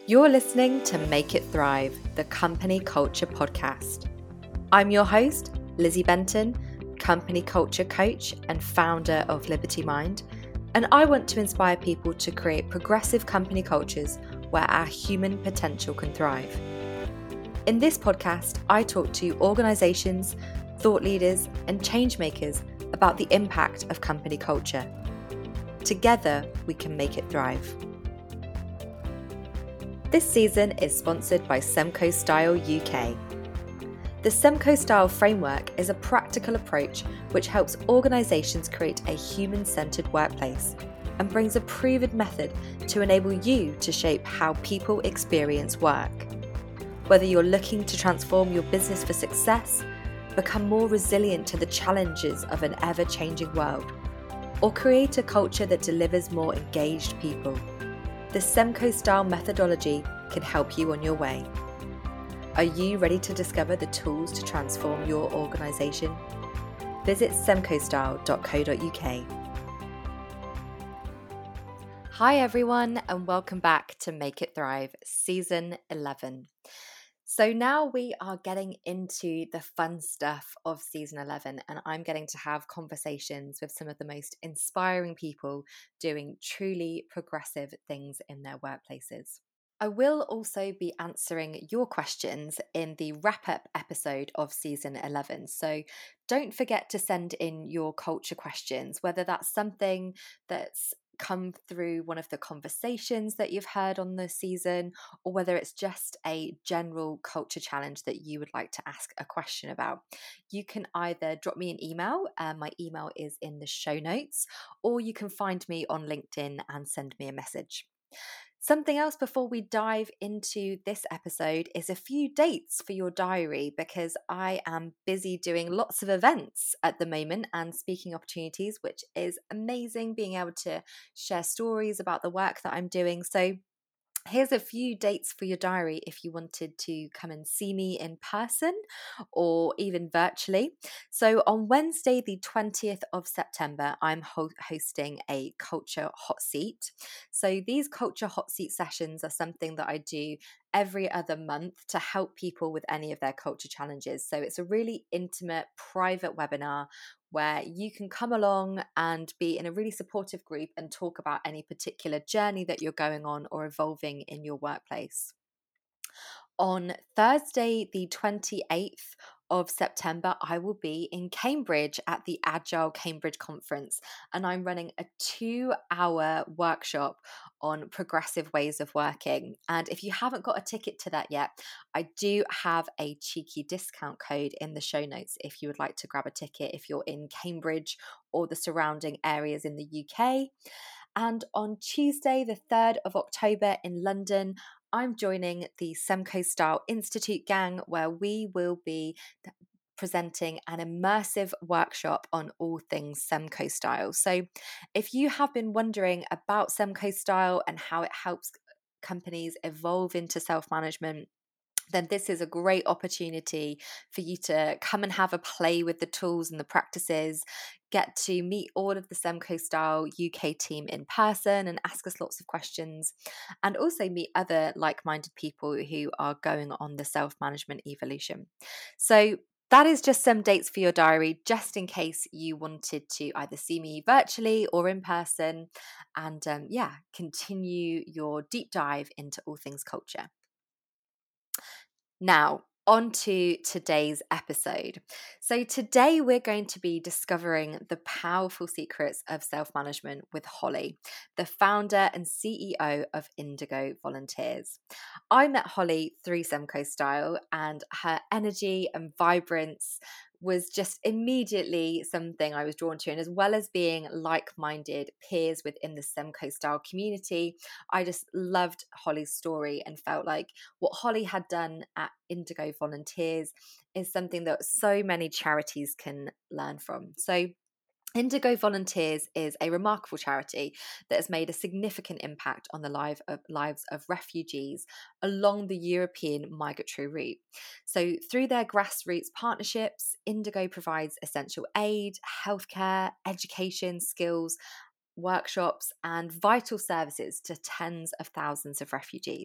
You're listening to Make It Thrive, the Company Culture Podcast. I'm your host, Lizzie Benton, company culture coach and founder of Liberty Mind, and I want to inspire people to create progressive company cultures where our human potential can thrive. In this podcast, I talk to organisations, thought leaders, and change makers about the impact of company culture. Together, we can make it thrive. This season is sponsored by Semco Style UK. The Semco Style framework is a practical approach which helps organisations create a human-centred workplace and brings a proven method to enable you to shape how people experience work. Whether you're looking to transform your business for success, become more resilient to the challenges of an ever-changing world, or create a culture that delivers more engaged people, the Semco Style methodology can help you on your way. Are you ready to discover the tools to transform your organisation? Visit semcostyle.co.uk. Hi everyone, and welcome back to Make It Thrive, Season 11. So now we are getting into the fun stuff of Season 11, and I'm getting to have conversations with some of the most inspiring people doing truly progressive things in their workplaces. I will also be answering your questions in the wrap-up episode of Season 11. So don't forget to send in your culture questions, whether that's something that's come through one of the conversations that you've heard on the season, or whether it's just a general culture challenge that you would like to ask a question about. You can either drop me an email, my email is in the show notes, or you can find me on LinkedIn and send me a message. Something else before we dive into this episode is a few dates for your diary, because I am busy doing lots of events at the moment and speaking opportunities, which is amazing, being able to share stories about the work that I'm doing. So here's a few dates for your diary if you wanted to come and see me in person or even virtually. So on Wednesday, the 20th of September, I'm hosting a culture hot seat. So these culture hot seat sessions are something that I do every other month to help people with any of their culture challenges. So it's a really intimate, private webinar where you can come along and be in a really supportive group and talk about any particular journey that you're going on or evolving in your workplace. On Thursday, the 28th of September, I will be in Cambridge at the Agile Cambridge Conference, and I'm running a 2-hour workshop on progressive ways of working. And if you haven't got a ticket to that yet, I do have a cheeky discount code in the show notes if you would like to grab a ticket if you're in Cambridge or the surrounding areas in the UK. And on Tuesday, the 3rd of October in London, I'm joining the Semco Style Institute gang, where we will be presenting an immersive workshop on all things Semco Style. So if you have been wondering about Semco Style and how it helps companies evolve into self-management, then this is a great opportunity for you to come and have a play with the tools and the practices, get to meet all of the Semco Style UK team in person and ask us lots of questions, and also meet other like-minded people who are going on the self-management evolution. So that is just some dates for your diary, just in case you wanted to either see me virtually or in person, and continue your deep dive into all things culture. Now, on to today's episode. So today we're going to be discovering the powerful secrets of self-management with Holly, the founder and CEO of Indigo Volunteers. I met Holly through Semco Style, and her energy and vibrance was just immediately something I was drawn to. And as well as being like-minded peers within the Semco Style community, I just loved Holly's story and felt like what Holly had done at Indigo Volunteers is something that so many charities can learn from. So Indigo Volunteers is a remarkable charity that has made a significant impact on the lives of refugees along the European migratory route. So through their grassroots partnerships, Indigo provides essential aid, healthcare, education, skills, workshops, and vital services to tens of thousands of refugees.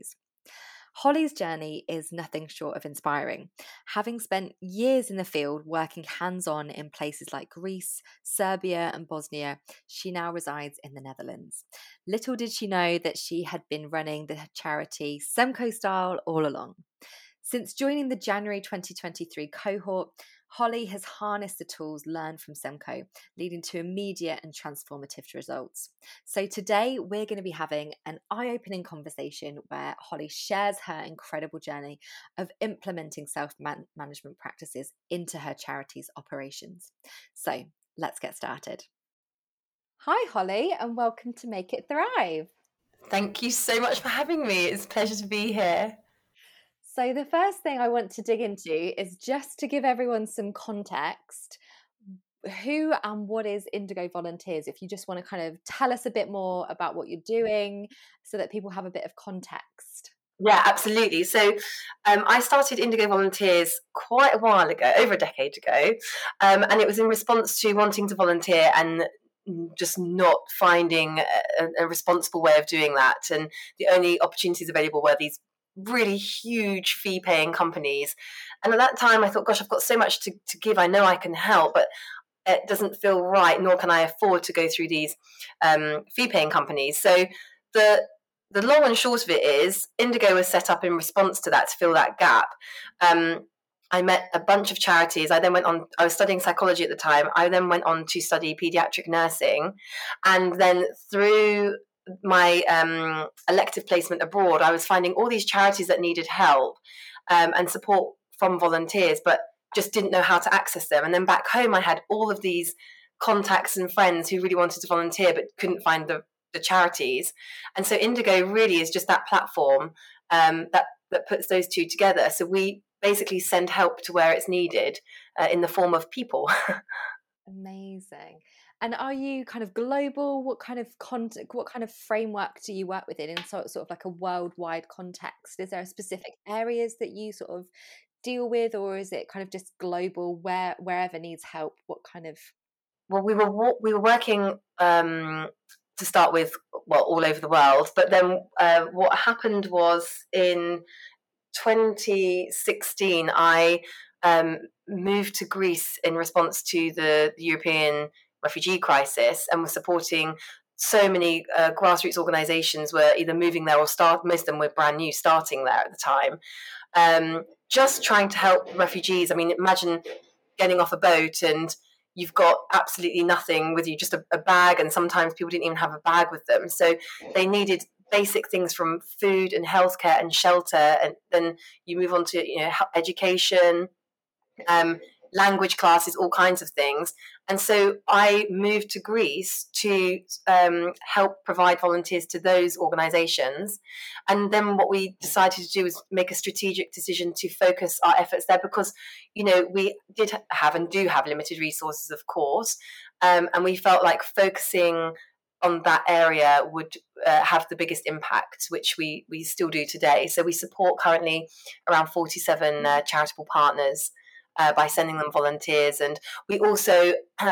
Holly's journey is nothing short of inspiring. Having spent years in the field working hands on in places like Greece, Serbia, and Bosnia, she now resides in the Netherlands. Little did she know that she had been running the charity Semco Style all along. Since joining the January 2023 cohort, Holly has harnessed the tools learned from Semco, leading to immediate and transformative results. So today we're going to be having an eye-opening conversation where Holly shares her incredible journey of implementing self-management practices into her charity's operations. So let's get started. Hi Holly, and welcome to Make It Thrive. Thank you so much for having me. It's a pleasure to be here. So, the first thing I want to dig into is just to give everyone some context. Who and what is Indigo Volunteers? If you just want to kind of tell us a bit more about what you're doing so that people have a bit of context. Yeah, absolutely. So I started Indigo Volunteers quite a while ago, over a decade ago, and it was in response to wanting to volunteer and just not finding a responsible way of doing that. And the only opportunities available were these really huge fee-paying companies. And at that time, I thought, gosh, I've got so much to give. I know I can help, but it doesn't feel right, nor can I afford to go through these fee-paying companies. So the long and short of it is, Indigo was set up in response to that, to fill that gap. I met a bunch of charities. I was studying psychology at the time. I then went on to study pediatric nursing. And then through my elective placement abroad, I was finding all these charities that needed help and support from volunteers, but just didn't know how to access them. And then back home, I had all of these contacts and friends who really wanted to volunteer but couldn't find the charities. And so Indigo really is just that platform that puts those two together. So we basically send help to where it's needed in the form of people. Amazing. And are you kind of global? What kind of framework do you work within in sort of like a worldwide context? Is there specific areas that you sort of deal with, or is it kind of just global, wherever needs help? What kind of? Well, we were working to start with, well, all over the world. But then what happened was in 2016, I moved to Greece in response to the European refugee crisis, and was supporting so many grassroots organisations were either moving there or most of them were brand new, starting there at the time. Just trying to help refugees. I mean, imagine getting off a boat and you've got absolutely nothing with you, just a bag, and sometimes people didn't even have a bag with them. So they needed basic things from food and healthcare and shelter, and then you move on to education, language classes, all kinds of things. And so I moved to Greece to help provide volunteers to those organisations. And then what we decided to do was make a strategic decision to focus our efforts there, because, we did have and do have limited resources, of course. And we felt like focusing on that area would have the biggest impact, which we still do today. So we support currently around 47 charitable partners by sending them volunteers. And we also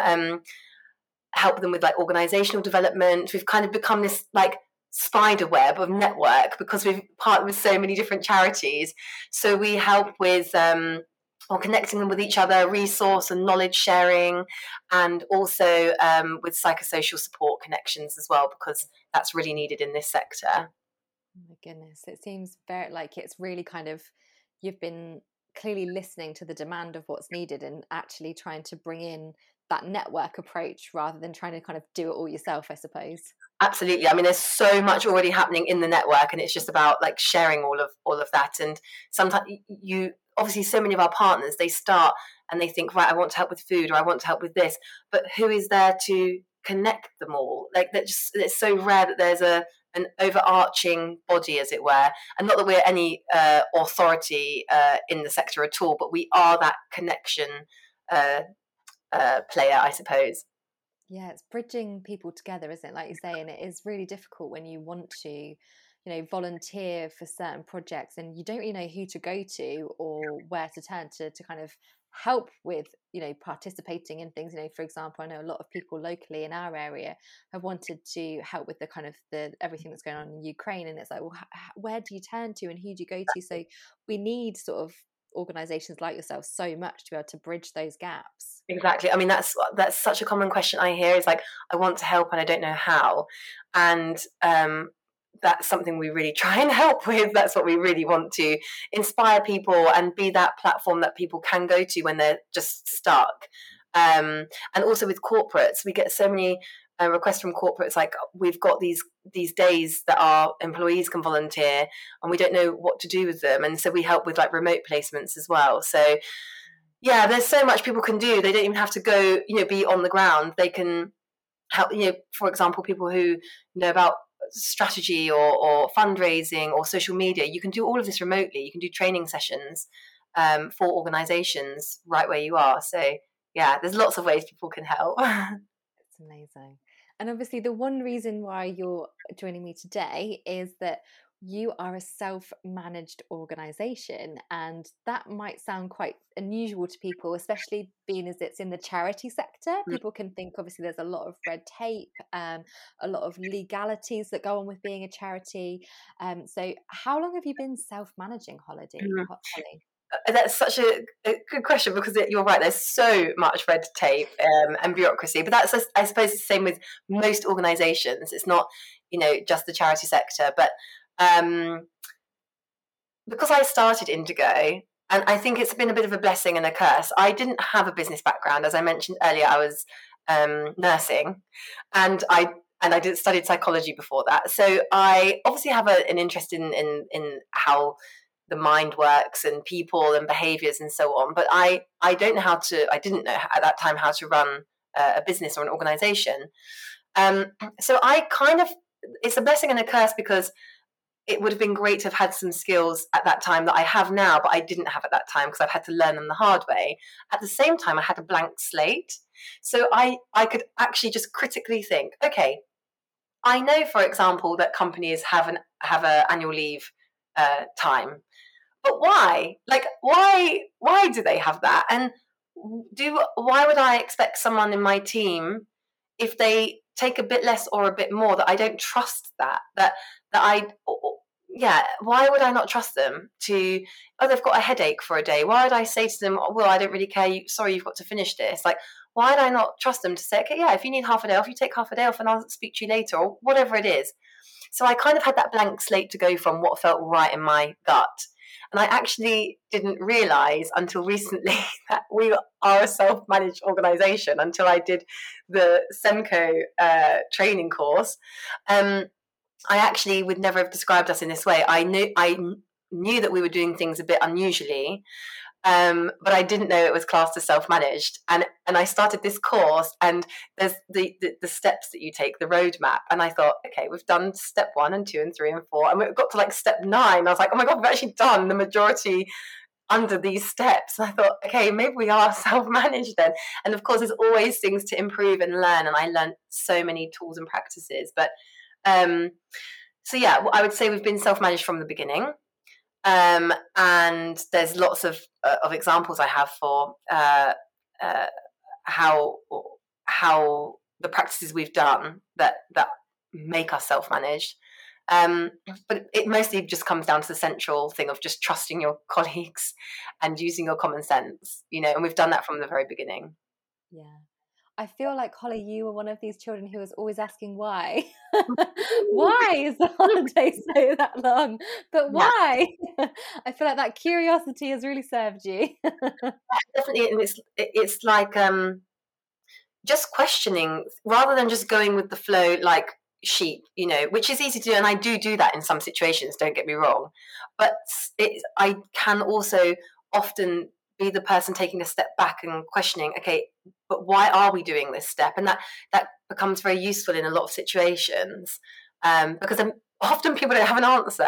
help them with like organizational development. We've kind of become this like spider web of network because we've partnered with so many different charities. So we help with or connecting them with each other, resource and knowledge sharing, and also with psychosocial support connections as well, because that's really needed in this sector. Oh my goodness, it seems very like it's really kind of, you've been clearly listening to the demand of what's needed and actually trying to bring in that network approach rather than trying to kind of do it all yourself, I suppose. Absolutely. I mean, there's so much already happening in the network, and it's just about like sharing all of that. And sometimes you obviously, so many of our partners, they start and they think, right, I want to help with food, or I want to help with this, but who is there to connect them all? Like that, just it's so rare that there's an overarching body, as it were. And not that we're any authority in the sector at all, but we are that connection player, I suppose. Yeah, it's bridging people together, isn't it? Like you say, and it is really difficult when you want to, volunteer for certain projects and you don't really know who to go to or where to turn to kind of help with, participating in things. For example, I know a lot of people locally in our area have wanted to help with the kind of the everything that's going on in Ukraine, and it's like, well, where do you turn to and who do you go to? So we need sort of organizations like yourself so much to be able to bridge those gaps. Exactly. I mean, that's such a common question I hear, is like, I want to help and I don't know how. And that's something we really try and help with. That's what we really want to inspire people and be that platform that people can go to when they're just stuck. And also with corporates, we get so many requests from corporates, like, we've got these days that our employees can volunteer and we don't know what to do with them. And so we help with like remote placements as well. So yeah, there's so much people can do. They don't even have to go, be on the ground. They can help, for example, people who know about strategy or fundraising or social media. You can do all of this remotely. You can do training sessions for organizations right where you are. So yeah, there's lots of ways people can help. It's amazing. And obviously the one reason why you're joining me today is that you are a self-managed organization, and that might sound quite unusual to people, especially being as it's in the charity sector. People can think obviously there's a lot of red tape, a lot of legalities that go on with being a charity. So how long have you been self-managing, Holly? That's such a good question, because you're right, there's so much red tape and bureaucracy, but that's, I suppose, the same with most organizations. It's not just the charity sector, but because I started Indigo, and I think it's been a bit of a blessing and a curse. I didn't have a business background. As I mentioned earlier, I was nursing, and I studied psychology before that. So I obviously have an interest in how the mind works and people and behaviors and so on. But I didn't know at that time how to run a business or an organization. So it's a blessing and a curse, because it would have been great to have had some skills at that time that I have now, but I didn't have at that time because I've had to learn them the hard way. At the same time, I had a blank slate. So I could actually just critically think, okay, I know, for example, that companies have a annual leave time, but why? Like, why do they have that? And why would I expect someone in my team, if they take a bit less or a bit more, that I don't trust that I yeah, why would I not trust them to, they've got a headache for a day, why would I say to them, well, I don't really care, sorry, you've got to finish this? Like, why would I not trust them to say, okay, yeah, if you need half a day off, you take half a day off and I'll speak to you later, or whatever it is. So I kind of had that blank slate to go from, what felt right in my gut. And I actually didn't realize until recently that we are a self-managed organization, until I did the SEMCO training course. I actually would never have described us in this way. I knew that we were doing things a bit unusually, but I didn't know it was classed as self-managed. And I started this course, and there's the steps that you take, the roadmap. And I thought, okay, we've done step 1 and 2 and 3 and 4, and we got to like step 9. I was like, oh my God, we've actually done the majority under these steps. And I thought, okay, maybe we are self-managed then. And of course, there's always things to improve and learn. And I learned so many tools and practices. But so yeah, I would say we've been self-managed from the beginning. And there's lots of examples I have for how the practices we've done that make us self-managed. But it mostly just comes down to the central thing of just trusting your colleagues and using your common sense, and we've done that from the very beginning. Yeah. I feel like, Holly, you were one of these children who was always asking why. Why is the holiday so that long? But why? Yeah. I feel like that curiosity has really served you. Definitely, and it's like just questioning rather than just going with the flow like sheep, which is easy to do, and I do that in some situations. Don't get me wrong, but I can also often be the person taking a step back and questioning, okay, but why are we doing this step? And that becomes very useful in a lot of situations, because often people don't have an answer.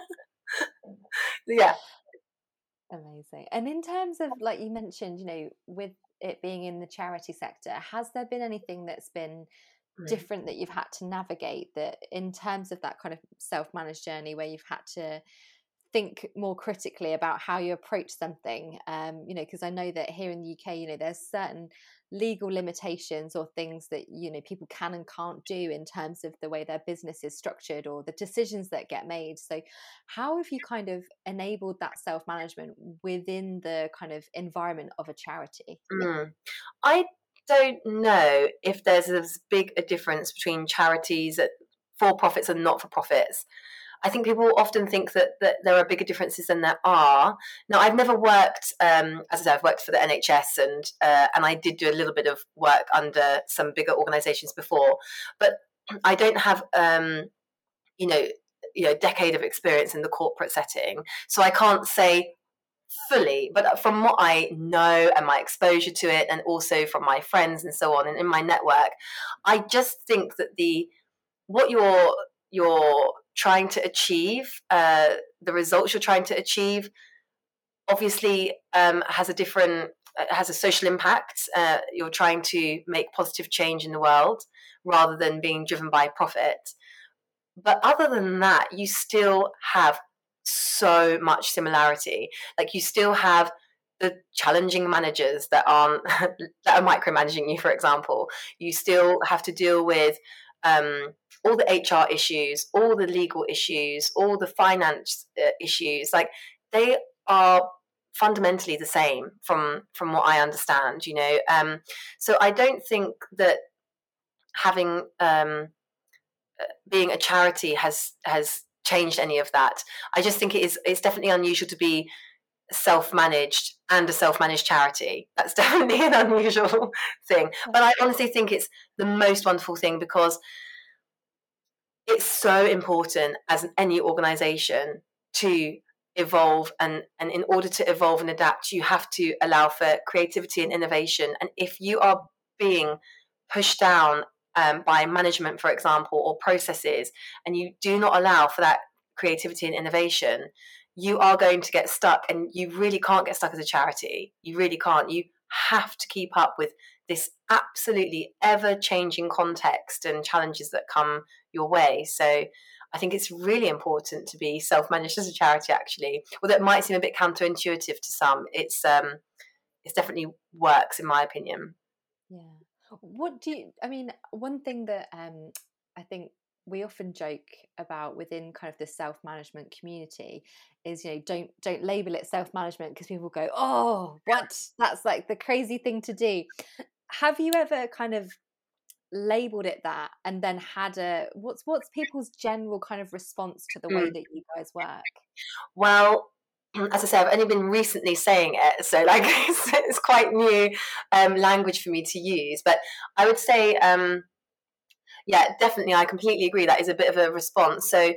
Yeah. Amazing. And in terms of, like you mentioned, with it being in the charity sector, has there been anything that's been different that you've had to navigate, that in terms of that kind of self-managed journey where you've had to think more critically about how you approach something, you know, because I know that here in the UK, you know, there's certain legal limitations or things that, you know, people can and can't do in terms of the way their business is structured or the decisions that get made. So how have you kind of enabled that self-management within the kind of environment of a charity? I don't know if there's as big a difference between charities for profits and not for profits. I think people often think that there are bigger differences than there are. Now, I've never worked, as I said, I've worked for the NHS, and I did do a little bit of work under some bigger organisations before, but I don't have you know a decade of experience in the corporate setting, so I can't say fully. But from what I know and my exposure to it, and also from my friends and so on, and in my network, I just think that the what you're trying to achieve, the results you're trying to achieve, obviously has a different has a social impact. You're trying to make positive change in the world rather than being driven by profit. But other than that, you still have so much similarity. Like, you still have the challenging managers that aren't that are micromanaging you, for example. You still have to deal with all the HR issues, all the legal issues, all the finance issues. Like, they are fundamentally the same from what I understand. So I don't think that having being a charity has changed any of that. I just think it's definitely unusual to be self-managed and a self-managed charity. That's definitely an unusual thing. But I honestly think it's the most wonderful thing, because it's so important as any organization to evolve, and in order to evolve and adapt, you have to allow for creativity and innovation. And if you are being pushed down by management, for example, or processes, and you do not allow for that creativity and innovation, you are going to get stuck. And you really can't get stuck as a charity. You really can't. You have to keep up with this absolutely ever-changing context and challenges that come your way. So I think it's really important to be self-managed as a charity, actually. Although it might seem a bit counterintuitive to some, it's definitely works, in my opinion. Yeah. I mean, one thing that I think we often joke about within kind of the self-management community is, you know, don't label it self-management, because people go, oh, what? That's like the crazy thing to do. Have you ever kind of labeled it that, and then had what's people's general kind of response to the way that you guys work? Well, as I say, I've only been recently saying it, so like it's quite new language for me to use. But I would say, yeah, definitely, I completely agree. That is a bit of a response. So,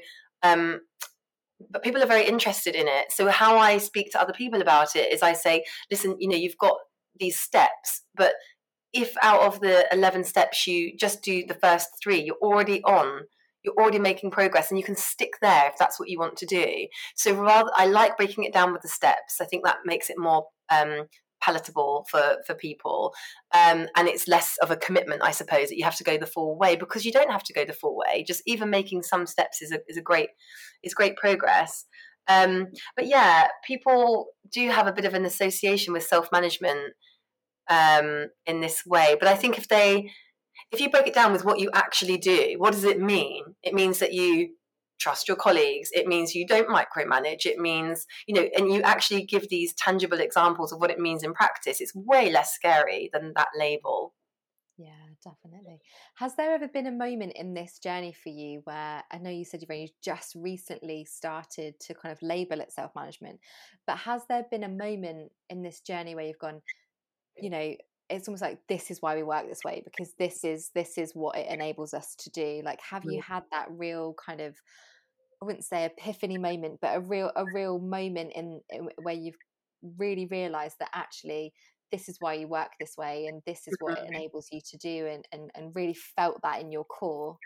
but people are very interested in it. So how I speak to other people about it is I say, listen, you've got these steps, but if out of the 11 steps you just do the first 3, you're already making progress, and you can stick there if that's what you want to do. So I like breaking it down with the steps. I think that makes it more palatable for people, and it's less of a commitment, I suppose, that you have to go the full way, because you don't have to go the full way. Just even making some steps is great progress. But yeah, people do have a bit of an association with self-management in this way. But I think if you break it down with what you actually do, what does it mean? It means that you trust your colleagues. It means you don't micromanage. It means, and you actually give these tangible examples of what it means in practice. It's way less scary than that label. Yeah, definitely. Has there ever been a moment in this journey for you where, I know you said you've only just recently started to kind of label it self-management, but has there been a moment in this journey where you've gone, it's almost like, this is why we work this way, because this is what it enables us to do? Like, have you had that real kind of, I wouldn't say epiphany moment, but a real moment in where you've really realized that actually this is why you work this way, and this is what it enables you to do, and really felt that in your core?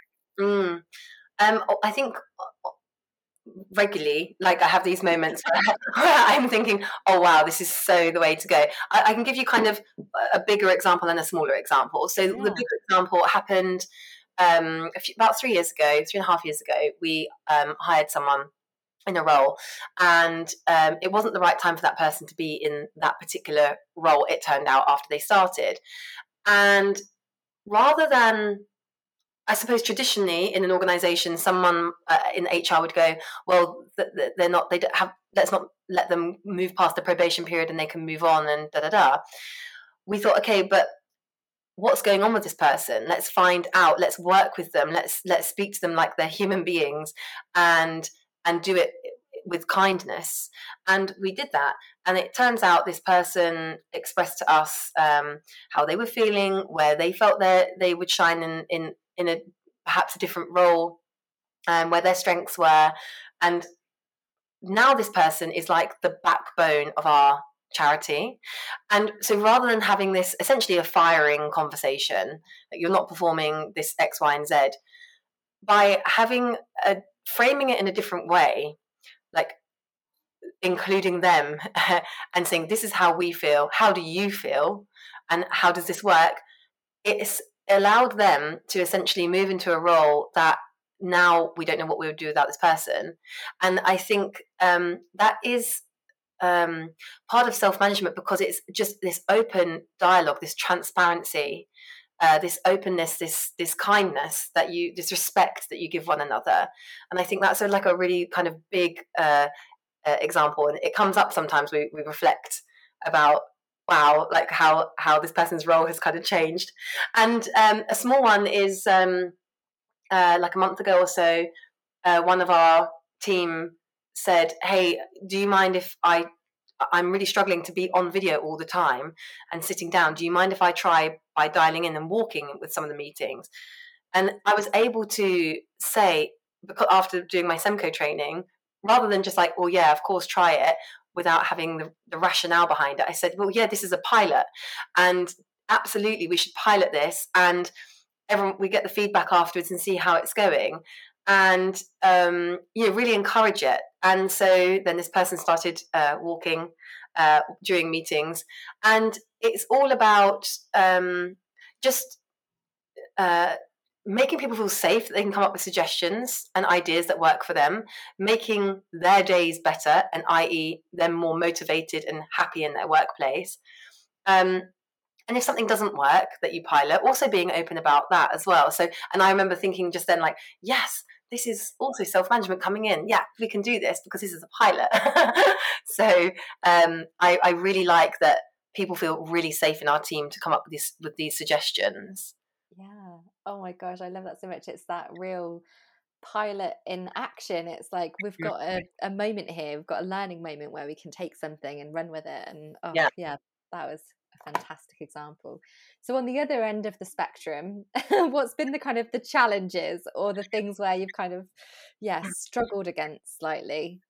I think regularly, like, I have these moments where I'm thinking, oh wow, this is so the way to go. I can give you kind of a bigger example and a smaller example. So the bigger example happened about 3 years ago, 3.5 years ago. We hired someone in a role, and it wasn't the right time for that person to be in that particular role, it turned out, after they started. And rather than, I suppose traditionally in an organization, someone in HR would go, well, they're not, they don't have, let's not let them move past the probation period and they can move on and da da da. We thought, okay, but what's going on with this person? Let's find out. Let's work with them. Let's speak to them like they're human beings, and do it with kindness. And we did that. And it turns out this person expressed to us how they were feeling, where they felt that they would shine in a perhaps a different role, where their strengths were. And now this person is like the backbone of our charity. And so rather than having this essentially a firing conversation, that you're not performing this X, Y, and Z, by having framing it in a different way, like including them and saying, this is how we feel, how do you feel, and how does this work, it's allowed them to essentially move into a role that now we don't know what we would do without this person. And I think that is part of self-management, because it's just this open dialogue, this transparency, this openness, this kindness that you, this respect that you give one another. And I think that's like a really kind of big example. And it comes up sometimes. We reflect about, wow, like how this person's role has kind of changed. And a small one is like a month ago or so, one of our team said, hey, do you mind if I'm really struggling to be on video all the time and sitting down. Do you mind if I try by dialing in and walking with some of the meetings? And I was able to say, because after doing my Semco training, rather than just like, well, yeah, of course, try it, without having the rationale behind it, I said, well, yeah, this is a pilot, and absolutely we should pilot this, and we get the feedback afterwards and see how it's going, and really encourage it. And so then this person started walking during meetings, and it's all about just making people feel safe, that they can come up with suggestions and ideas that work for them, making their days better, and i.e. them more motivated and happy in their workplace. And if something doesn't work that you pilot, also being open about that as well. So, and I remember thinking just then, like, yes, this is also self-management coming in. Yeah, we can do this because this is a pilot. So I really like that people feel really safe in our team to come up with these suggestions. Yeah. Oh my gosh, I love that so much. It's that real pilot in action. It's like we've got a moment here. We've got a learning moment where we can take something and run with it. And yeah, that was a fantastic example. So on the other end of the spectrum, what's been the kind of the challenges or the things where you've kind of struggled against slightly?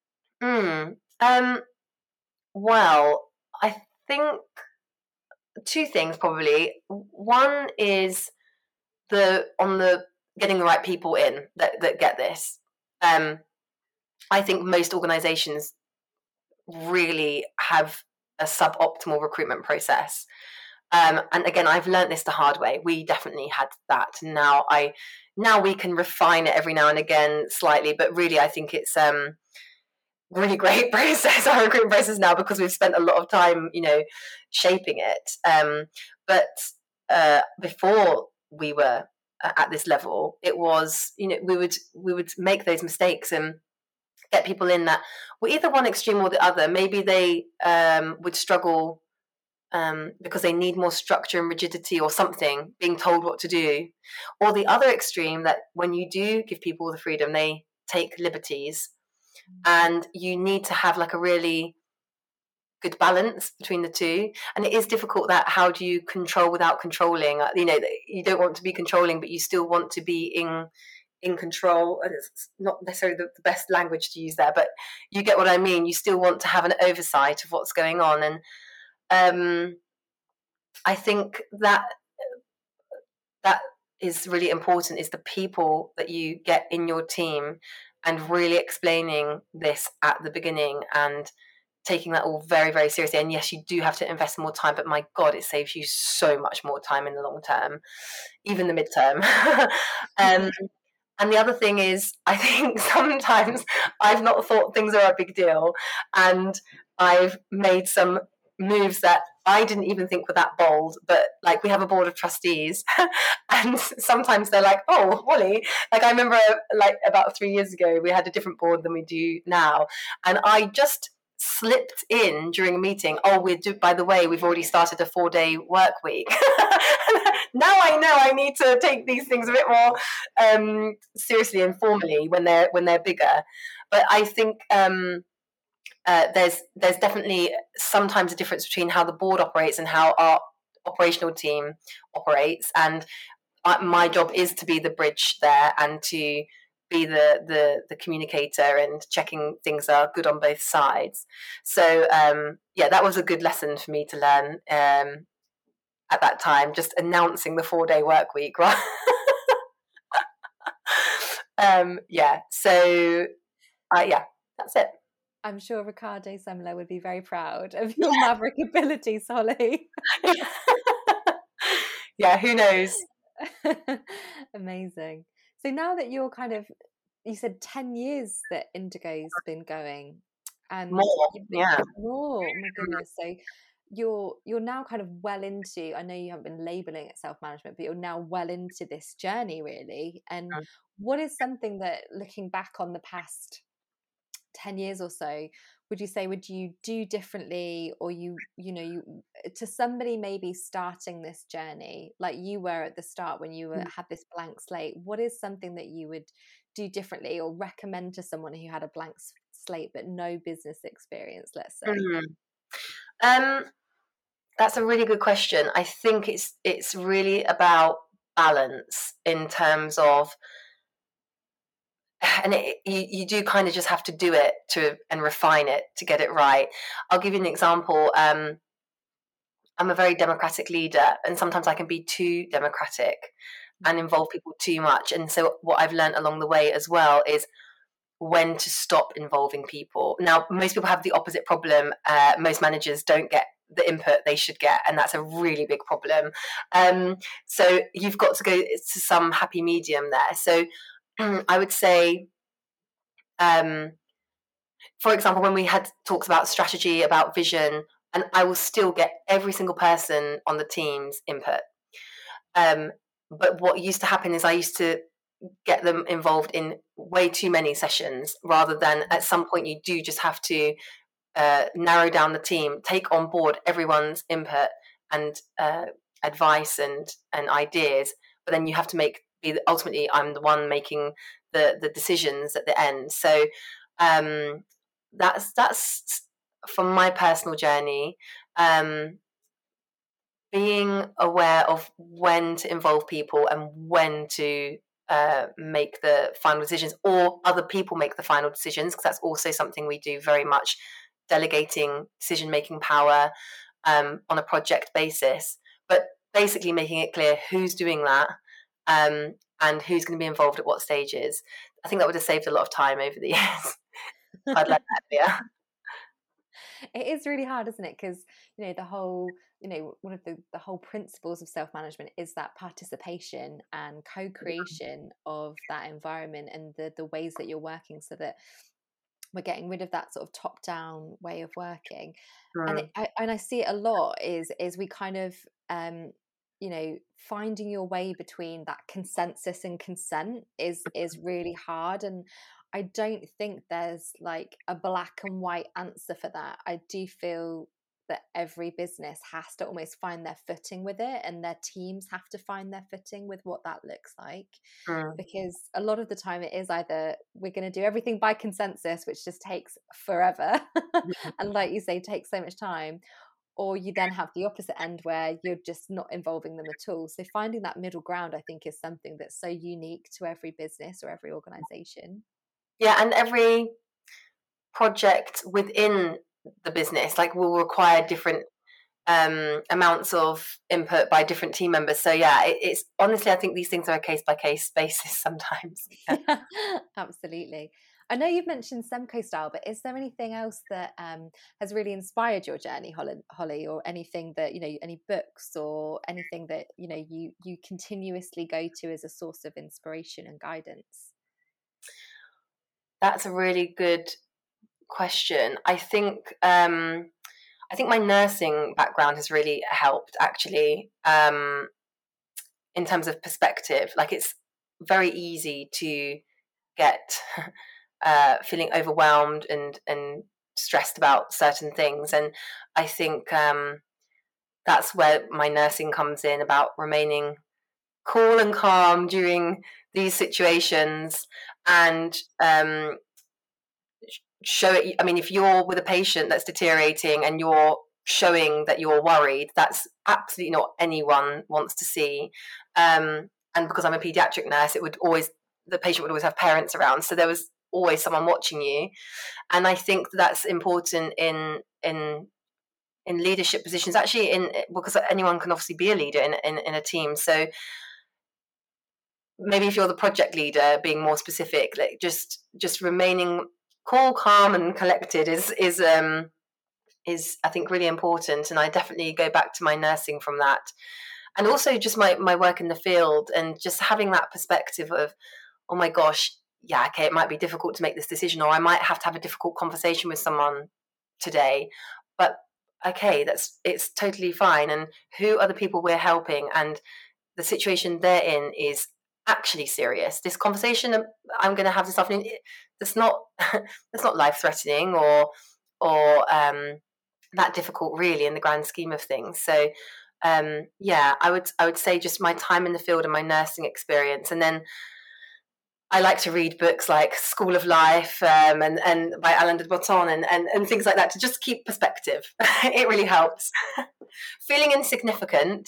Well, I think two things probably. One is getting the right people in that get this. I think most organizations really have a suboptimal recruitment process. And again, I've learned this the hard way. We definitely had that. Now we can refine it every now and again slightly, but really I think it's really great process, our recruitment process now, because we've spent a lot of time, shaping it. But before we were at this level, it was, we would make those mistakes and get people in that were either one extreme or the other. Maybe they would struggle because they need more structure and rigidity or something, being told what to do. Or the other extreme, that when you do give people the freedom, they take liberties. And you need to have like a really good balance between the two. And it is difficult, that how do you control without controlling? You don't want to be controlling, but you still want to be in control. And it's not necessarily the best language to use there, but you get what I mean. You still want to have an oversight of what's going on. And I think that is really important, is the people that you get in your team, and really explaining this at the beginning and taking that all very, very seriously. And yes, you do have to invest more time, but my God, it saves you so much more time in the long term, even the midterm. And the other thing is, I think sometimes I've not thought things are a big deal, and I've made some moves that I didn't even think were that bold. But like, we have a board of trustees, and sometimes they're like, "Oh, Holly." Like, I remember, like, about 3 years ago, we had a different board than we do now, and I just slipped in during a meeting. Oh, by the way, we've already started a 4-day work week. Now I know I need to take these things a bit more seriously and formally when they're bigger. But I think there's definitely sometimes a difference between how the board operates and how our operational team operates. And my job is to be the bridge there and to be the communicator and checking things are good on both sides. So yeah, that was a good lesson for me to learn at that time, just announcing the 4-day work week, right? Yeah, so yeah, that's it. I'm sure Ricardo Semler would be very proud of your maverick abilities, Holly. Yeah, who knows? Amazing. So now that you're kind of, you said 10 years that Indigo's been going, and More, yeah. more, my goodness. So you're now kind of well into, I know you haven't been labeling it self-management, but you're now well into this journey, really. And what is something that, looking back on the past 10 years or so, would you say would you do differently, or you to somebody maybe starting this journey like you were at the start when you had this blank slate, what is something that you would do differently or recommend to someone who had a blank slate but no business experience, let's say? That's a really good question. I think it's really about balance in terms of, and you do kind of just have to do it and refine it to get it right. I'll give you an example. I'm a very democratic leader, and sometimes I can be too democratic and involve people too much. And so what I've learned along the way as well is when to stop involving people. Now, most people have the opposite problem. Most managers don't get the input they should get, and that's a really big problem. So you've got to go to some happy medium there. So I would say, for example, when we had talks about strategy, about vision, and I will still get every single person on the team's input. But what used to happen is I used to get them involved in way too many sessions, rather than at some point you do just have to narrow down the team, take on board everyone's input and advice and ideas, but then you have to ultimately I'm the one making the decisions at the end. So that's from my personal journey. Being aware of when to involve people and when to make the final decisions, or other people make the final decisions, because that's also something we do very much, delegating decision-making power on a project basis, but basically making it clear who's doing that and who's going to be involved at what stages. I think that would have saved a lot of time over the years. I'd like that, yeah. It is really hard, isn't it? Because the whole one of the whole principles of self-management is that participation and co-creation of that environment and the ways that you're working, so that we're getting rid of that sort of top-down way of working. And I see it a lot is we kind of finding your way between that consensus and consent is really hard. And I don't think there's like a black and white answer for that. I do feel that every business has to almost find their footing with it, and their teams have to find their footing with what that looks like. Because a lot of the time it is either we're going to do everything by consensus, which just takes forever and, like you say, takes so much time, or you then have the opposite end where you're just not involving them at all. So finding that middle ground, I think, is something that's so unique to every business or every organization. Yeah, and every project within the business will require different amounts of input by different team members. So yeah, it's honestly, I think these things are a case by case basis sometimes. Yeah, absolutely. I know you've mentioned Semco Style, but is there anything else that has really inspired your journey, Holly, or anything that any books or anything that you continuously go to as a source of inspiration and guidance? That's a really good question. I think my nursing background has really helped, actually, in terms of perspective. Like, it's very easy to get feeling overwhelmed and stressed about certain things, and I think that's where my nursing comes in, about remaining cool and calm during these situations, and show it. I mean, if you're with a patient that's deteriorating and you're showing that you're worried, that's absolutely not anyone wants to see. And because I'm a pediatric nurse, the patient would always have parents around, so there was always someone watching you. And I think that's important in leadership positions, actually, in because anyone can obviously be a leader in a team. So maybe if you're the project leader, being more specific, like just remaining cool, calm, and collected is I think really important. And I definitely go back to my nursing from that, and also just my work in the field, and just having that perspective of, oh my gosh, yeah, okay, it might be difficult to make this decision, or I might have to have a difficult conversation with someone today, but okay, it's totally fine. And who are the people we're helping, and the situation they're in is actually serious. This conversation I'm going to have this afternoon, that's not that's not life threatening or that difficult, really, in the grand scheme of things. So yeah, I would say just my time in the field and my nursing experience, and then I like to read books like School of Life, and by Alain de Botton, and things like that, to just keep perspective. It really helps. Feeling insignificant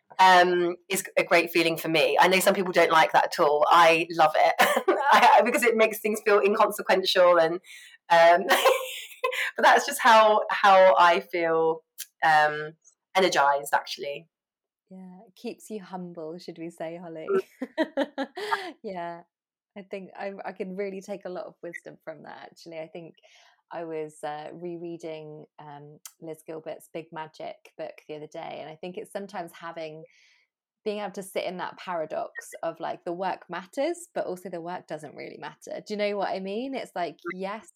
is a great feeling for me. I know some people don't like that at all. I love it because it makes things feel inconsequential, and but that's just how I feel energized, actually. Yeah, it keeps you humble, should we say, Holly? Yeah, I think I can really take a lot of wisdom from that, actually. I think I was rereading Liz Gilbert's Big Magic book the other day, and I think it's sometimes being able to sit in that paradox of, like, the work matters, but also the work doesn't really matter. Do you know what I mean? It's like, yes,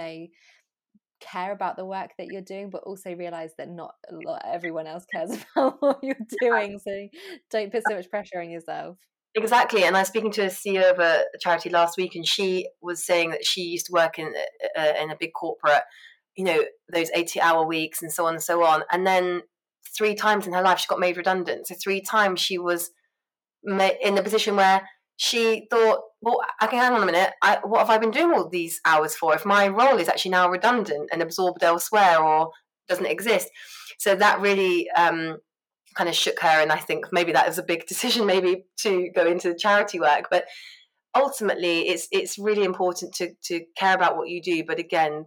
care about the work that you're doing, but also realize that not everyone else cares about what you're doing. So don't put so much pressure on yourself. Exactly. And I was speaking to a CEO of a charity last week, and she was saying that she used to work in a big corporate, those 80-hour weeks and so on and so on. And then 3 times in her life, she got made redundant. So 3 times she was in the position where she thought, well, okay, hang on a minute, what have I been doing all these hours for if my role is actually now redundant and absorbed elsewhere or doesn't exist? So that really kind of shook her, and I think maybe that was a big decision, maybe, to go into charity work. But ultimately, it's really important to care about what you do. But again,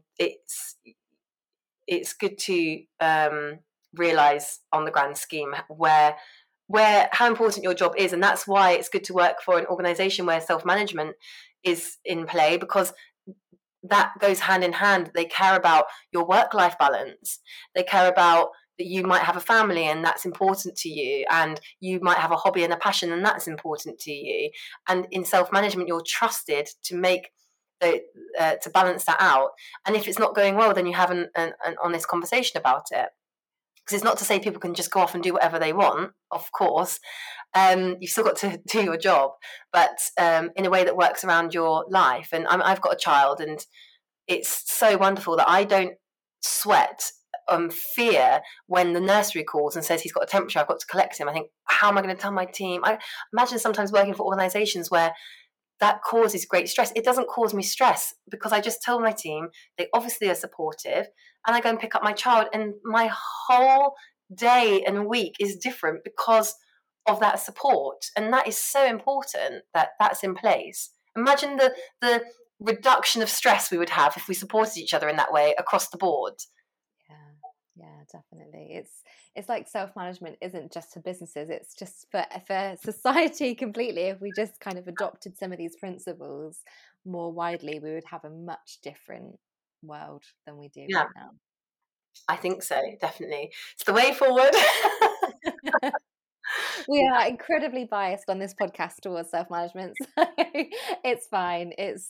it's good to realize on the grand scheme where how important your job is, and that's why it's good to work for an organization where self-management is in play, because that goes hand in hand. They care about your work-life balance. They care about that you might have a family and that's important to you, and you might have a hobby and a passion and that's important to you. And in self-management, you're trusted to make to balance that out. And if it's not going well, then you have an honest conversation about it. Because it's not to say people can just go off and do whatever they want, of course. You've still got to do your job, but in a way that works around your life. And I've got a child, and it's so wonderful that I don't sweat fear when the nursery calls and says he's got a temperature, I've got to collect him. I think, how am I going to tell my team? I imagine sometimes working for organisations where that causes great stress. It doesn't cause me stress because I just tell my team, they obviously are supportive, and I go and pick up my child, and my whole day and week is different because of that support. And that is so important that that's in place. Imagine the reduction of stress we would have if we supported each other in that way across the board. Yeah, definitely. It's like self-management isn't just for businesses, it's just for society completely. If we just kind of adopted some of these principles more widely, we would have a much different world than we do right now. I think so, definitely. It's the way forward. We are incredibly biased on this podcast towards self-management, so it's fine. It's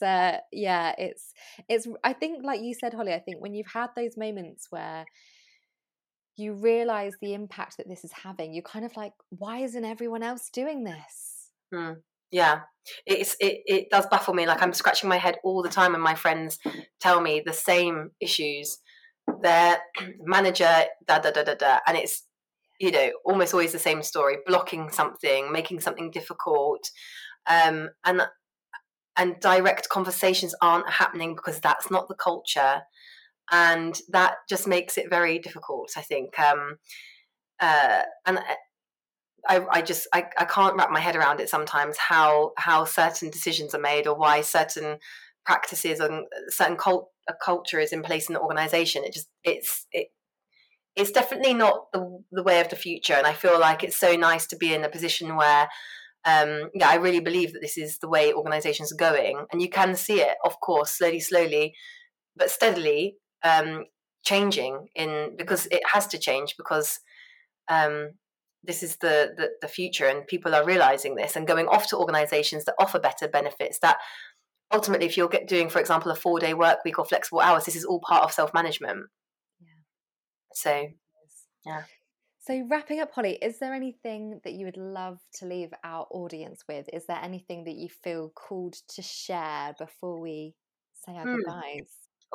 I think, like you said, Holly, I think when you've had those moments where you realize the impact that this is having, you're kind of like, why isn't everyone else doing this? Yeah, it does baffle me. Like, I'm scratching my head all the time when my friends tell me the same issues. Their manager, and it's, you know, almost always the same story: blocking something, making something difficult, and direct conversations aren't happening because that's not the culture, and that just makes it very difficult, I think. And I can't wrap my head around it sometimes, how certain decisions are made, or why certain practices and certain culture is in place in the organization. It's definitely not the way of the future. And I feel like it's so nice to be in a position where I really believe that this is the way organizations are going, and you can see it, of course, slowly but steadily changing, because it has to change, because this is the future, and people are realizing this and going off to organizations that offer better benefits, that ultimately, if you're doing, for example, a 4-day work week or flexible hours, this is all part of self-management. So wrapping up, Holly, is there anything that you would love to leave our audience with? Is there anything that you feel called to share before we say our goodbyes?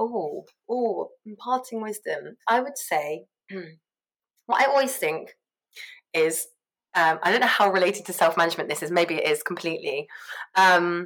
Imparting wisdom. I would say what I always think is, I don't know how related to self-management this is, maybe it is completely. I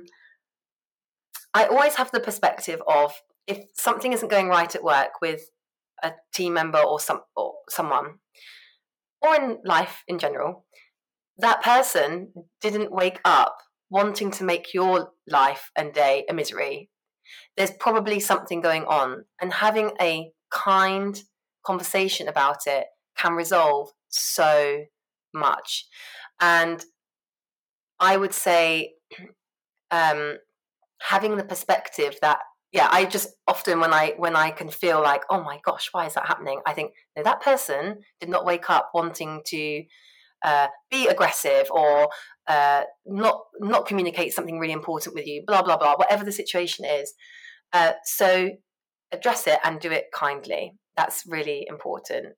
always have the perspective of, if something isn't going right at work with a team member or someone, or in life in general, that person didn't wake up wanting to make your life and day a misery. There's probably something going on, and having a kind conversation about it can resolve so much. And I would say having the perspective that, I just often, when I can feel like, oh my gosh, why is that happening? I think, no, that person did not wake up wanting to be aggressive, or not communicate something really important with you, blah, blah, blah, whatever the situation is. So address it and do it kindly. That's really important.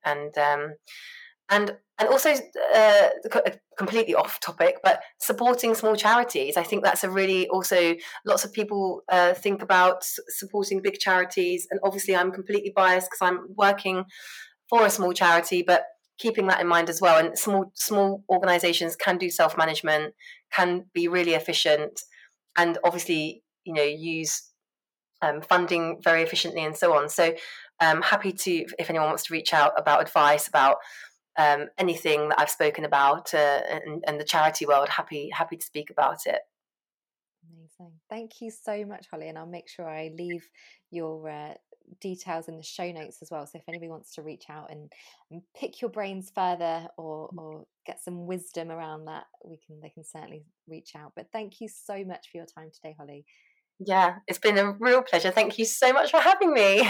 And also, completely off topic, but supporting small charities. I think that's a really, also, lots of people think about supporting big charities, and obviously I'm completely biased because I'm working for a small charity, but keeping that in mind as well. And small organizations can do self-management, can be really efficient, and obviously, use funding very efficiently, and so on. So happy to, if anyone wants to reach out about advice about anything that I've spoken about and the charity world, happy to speak about it. Amazing. Thank you so much, Holly. And I'll make sure I leave your details in the show notes as well. So if anybody wants to reach out and pick your brains further, or get some wisdom around that, they can certainly reach out. But thank you so much for your time today, Holly. Yeah, it's been a real pleasure. Thank you so much for having me.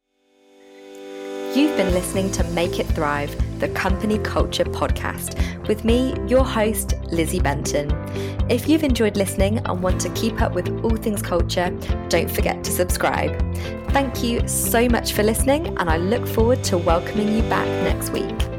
You've been listening to Make It Thrive, the Company Culture Podcast, with me, your host, Lizzie Benton. If you've enjoyed listening and want to keep up with all things culture, don't forget to subscribe. Thank you so much for listening, and I look forward to welcoming you back next week.